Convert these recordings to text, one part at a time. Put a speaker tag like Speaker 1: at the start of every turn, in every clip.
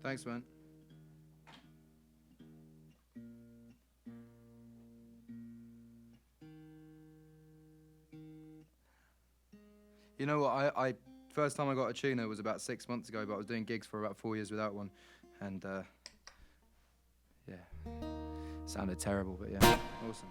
Speaker 1: Thanks, man. You know what, I first time I got a tuner was about 6 months ago, but I was doing gigs for about 4 years without one. And, yeah, sounded terrible, but yeah, awesome.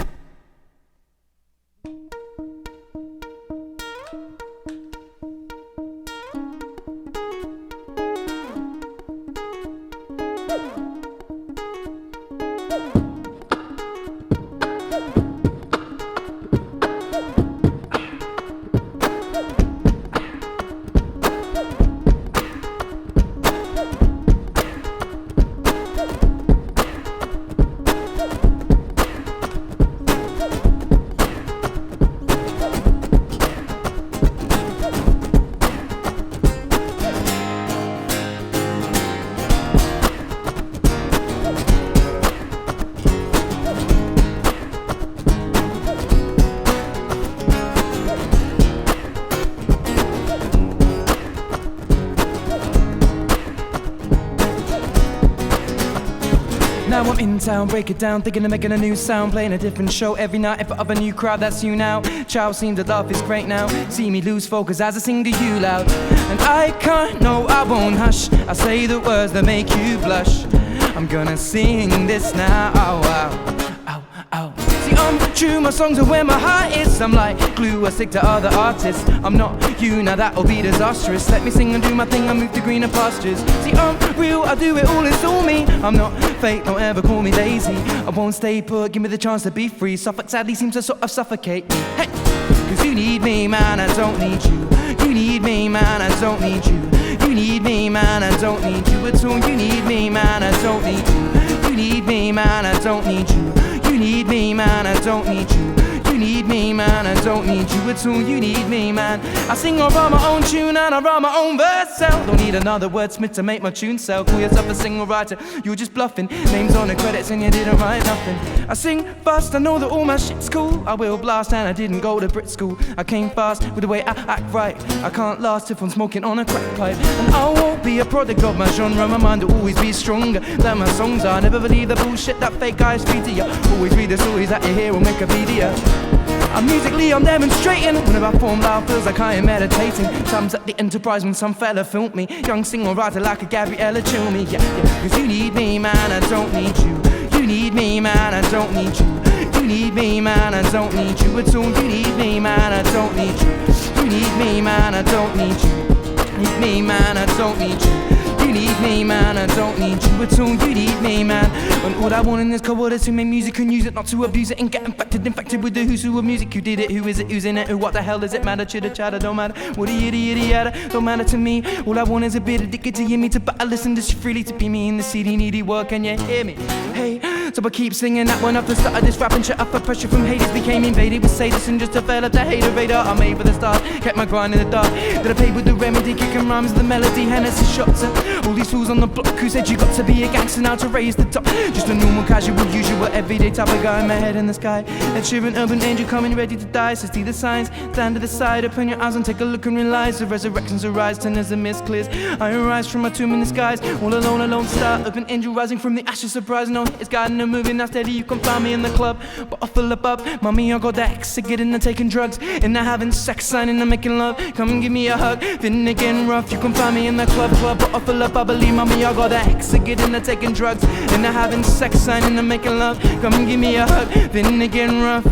Speaker 2: Now I'm in town, break it down, thinking of making a new sound, playing a different show every night in front of a new crowd. That's you now. Child seems to love is great now. See me lose focus as I sing to you loud, and I can't, no, I won't hush. I say the words that make you blush. I'm gonna sing this now. Ow, ow, ow, ow. See, I'm true, my songs are where my heart is. I'm like glue, I stick to other artists. I'm not you, now that'll be disastrous. Let me sing and do my thing, I move to greener pastures. See, I'm real, I do it all, it's all me. I'm not fake, don't ever call me lazy. I won't stay put, give me the chance to be free. Suffolk sadly seems to sort of suffocate me. Hey, cause you need me, man, I don't need you. You need me, man, I don't need you. You need me, man, I don't need you at all. You need me, man, I don't need you. You need me, man, I don't need you. You need me, man, I don't need you. You need me, man, I don't need you at all. You need me, man. I sing or write my own tune and I write my own verse out. Don't need another wordsmith to make my tune sell. Call yourself a single writer, you're just bluffing. Names on the credits and you didn't write nothing. I sing fast, I know that all my shit's cool. I will blast and I didn't go to Brit school. I came fast with the way I act right. I can't last if I'm smoking on a crack pipe. And I won't be a product of my genre. My mind will always be stronger than my songs are. Never believe the bullshit that fake guys feed to you. Always read the stories that you hear on Wikipedia. Musically I'm demonstrating. Whenever I form loud feels like I am meditating. Times at the Enterprise when some fella filmed me. Young singer-writer like a Gabriella Cilmi. Yeah, yeah. Cause you need me, man, I don't need you. You need me, man, I don't need you. You need me, man, I don't need you at all. You need me, man, I don't need you. You need me, man, I don't need you. Need me, man, I don't need you. You need me, man, I don't need you at all. You need me, man. When all I want in this cold is to make music and use it, not to abuse it and get infected with the who's who of music. Who did it, who is it, who's in it, who, what the hell does it matter? Chitter chatter, don't matter. What yada yada, don't matter to me. All I want is a bit addicted to hear me, to but I listen this freely, to be me in the CD needy work. Can you hear me? Hey, so I keep singing that one up the start of this rapping shit up for pressure from haters became invaded with sadist and just developed a hater radar. I made for the start, kept my grind in the dark. That I paid with the remedy, kicking rhymes, the melody, Hennessy shots. All these fools on the block who said you got to be a gangster now to raise the top. Just a normal, casual, usual, everyday type of guy. My head in the sky. Ed Sheeran, urban angel coming ready to die. So see the signs, stand to the side, open your eyes and take a look and realize the resurrections arise. Turn as the mist clears. I arise from my tomb in the skies. All alone, alone star. Urban angel rising from the ashes, surprise. No, it's guiding and moving. Now steady, you can find me in the club. But I fill up. Mommy, I got the X. I get in and taking drugs. And I having sex, signing and making love. Come and give me a hug. Feeling again rough. You can find me in the club. But I fill up, I believe, mommy, I got the X. I get in and taking drugs. And I having sex, signing and making love. Come and give me a hug. Feeling again rough.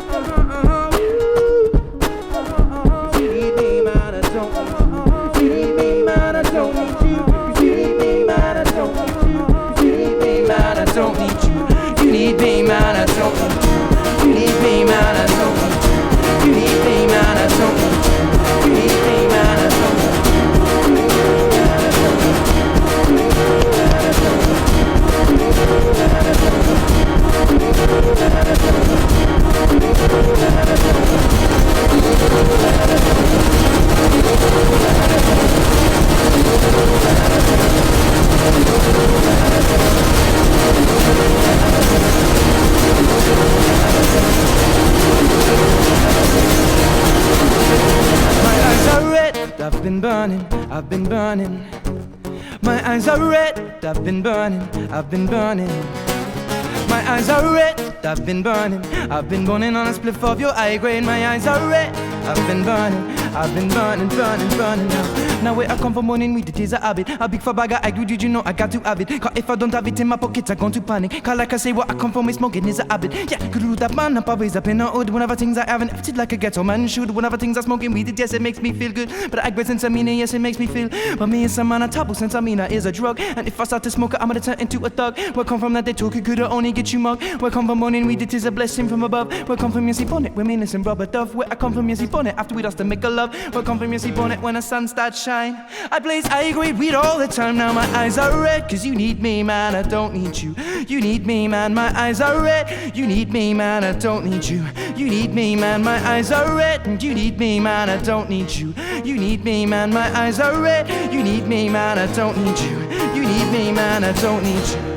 Speaker 2: You need me, man, I don't need you. You need me, man, I don't need you. You need me, man, I don't need you. You need me, man, I don't need you. You need me, man, I don't need you. You need me, man, I don't need you. You need me, man, I don't need you. You need me, man, I don't need you. My eyes are red, I've been burning. My eyes are red, I've been burning, I've been burning. My eyes are red, I've been burning, I've been burning on a spliff of your high grade. My eyes are red, I've been burning, I've been burning, burning, burning now. Now where I come from morning with it is a habit. A big for bag I agree, did you know I got to have it? Cause if I don't have it in my pocket I going to panic. Cause like I say, where I come from is smoking is a habit. Yeah, could do that man up always up in the hood. Whenever things I haven't acted like a ghetto man should. Whenever things are smoking weed, yes it makes me feel good. But I agree sense I mean it, yes it makes me feel. But me is some man a taboo sense I mean it is a drug. And if I start to smoke it, I'm gonna turn into a thug. Where come from that they talk, it could only get you mugged. Where come from morning weed, it is a blessing from above. Where come from you see bonnet, women listen rubber dove. Where I come from you see bonnet, after we dust to make a love. Where come from you see bonnet, when the sun starts shine. I blaze high grade weed all the time. Now my eyes are red, cause you need me man, I don't need you. You need me man, my eyes are red. You need me man, I don't need you. You need me man, my eyes are red. And you need me man, I don't need you. You need me man, my eyes are red. You need me man, I don't need you. You need me man, I don't need you.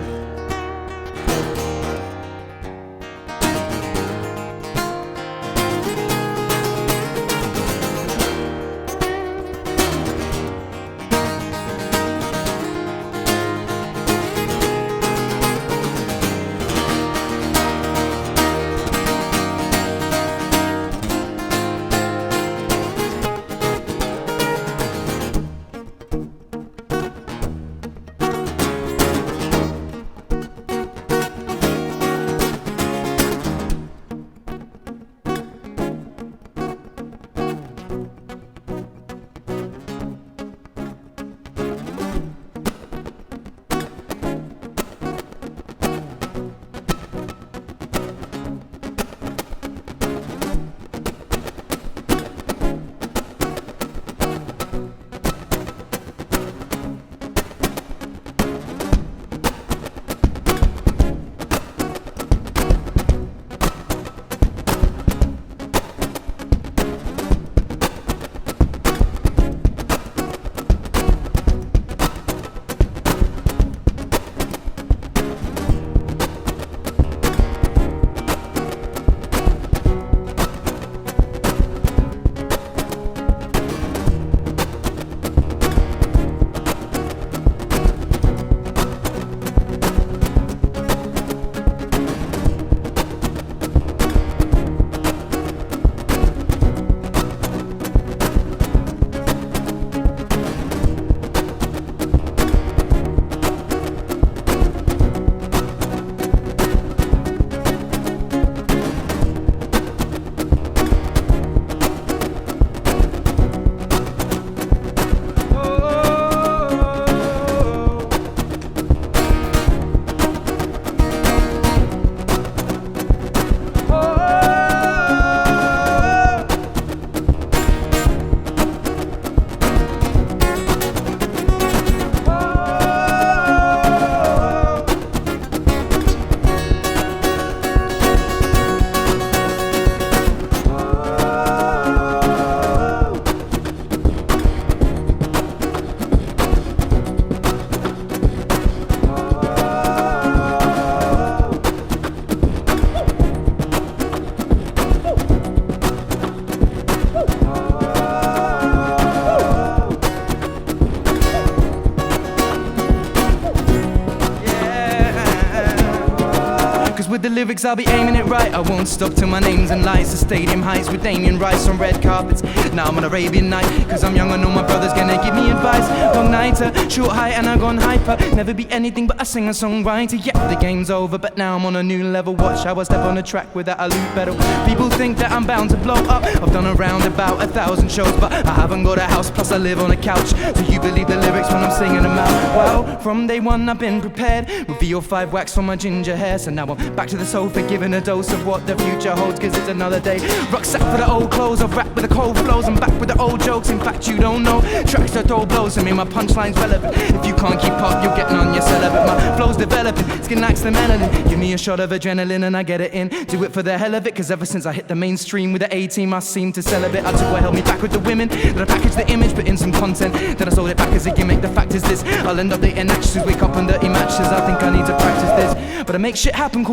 Speaker 2: With the lyrics I'll be aiming it right. I won't stop till my name's in lights. The stadium heights with Damien Rice on red carpets. Now I'm on Arabian Night, cause I'm young, I know my brother's gonna give me advice. Long nighter, short height and I gone hyper. Never be anything but a singer-songwriter. Yeah, the game's over, but now I'm on a new level. Watch how I step on the track without a loop pedal. People think that I'm bound to blow up. I've done around about 1,000 shows, but I haven't got a house, plus I live on a couch. Do you believe the lyrics when I'm singing them out? Well, from day one I've been prepared with VO5 wax for my ginger hair. So now I'm back to the sofa, giving a dose of what the future holds, cause it's another day. Rucksack for the old clothes, I've rapped with the cold flows. I'm back with the old jokes, in fact you don't know. Tracks that throw blows, I mean my punchline's relevant. If you can't keep up, you're getting on your celibate. My flow's developing, skin likes the melanin. Give me a shot of adrenaline and I get it in. Do it for the hell of it, cause ever since I hit the mainstream with the A-team I seem to sell a bit. I took what held me back with the women, then I packaged the image, put in some content, then I sold it back as a gimmick. The fact is this, I'll end up dating actresses, wake up on dirty matches. I think I need to practice this, but I make shit happen, call me a lax.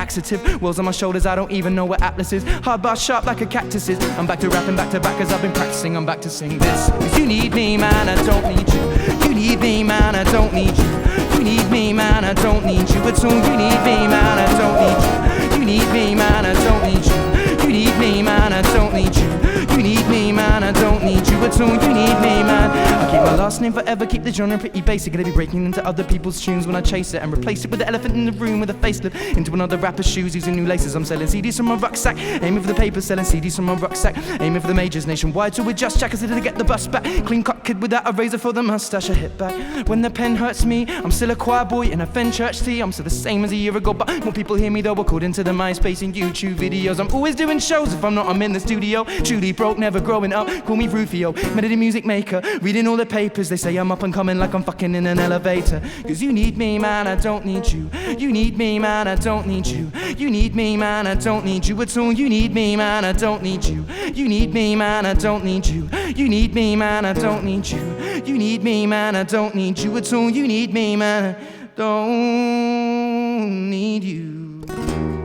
Speaker 2: laxative. Wheels on my shoulders, I don't even know what Atlas is. Hard bar sharp like a cactus is. I'm back to rapping back to back, cause I've been practicing. I'm back to sing this. Cause you need me, man, I don't need you. You need me, man, I don't need you. You need me, man, I don't need you at all. You need me, man, I don't need you. You need me, man, I don't need you. You need me, man, I don't need you. You need me, man, I don't need you at all. You need me, man. I keep my last name forever, keep the genre pretty basic. Gonna be breaking into other people's tunes when I chase it, and replace it with the elephant in the room with a facelift. Into another rapper's shoes using new laces. I'm selling CDs from my rucksack, aiming for the paper, selling CDs from my rucksack, aiming for the majors nationwide to adjust jackets to get the bus back. Clean cut kid without a razor for the mustache. I hit back when the pen hurts me. I'm still a choir boy in a Fen church tee. I'm still the same as a year ago, but more people hear me though, according to the MySpace and YouTube videos. I'm always doing shows. If I'm not, I'm in the studio. Truly broke, never growing up. Call me Rufio, melody music maker. Reading all the papers, they say I'm up and coming like I'm fucking in an elevator. Cause you need me, man, I don't need you. You need me, man, I don't need you. You need me, man, I don't need you at all. You need me, man, I don't need you. You need me, man, I don't need you. You need me, man, I don't need you. You need me, man, I don't need you at all. You need me, man, I don't need you.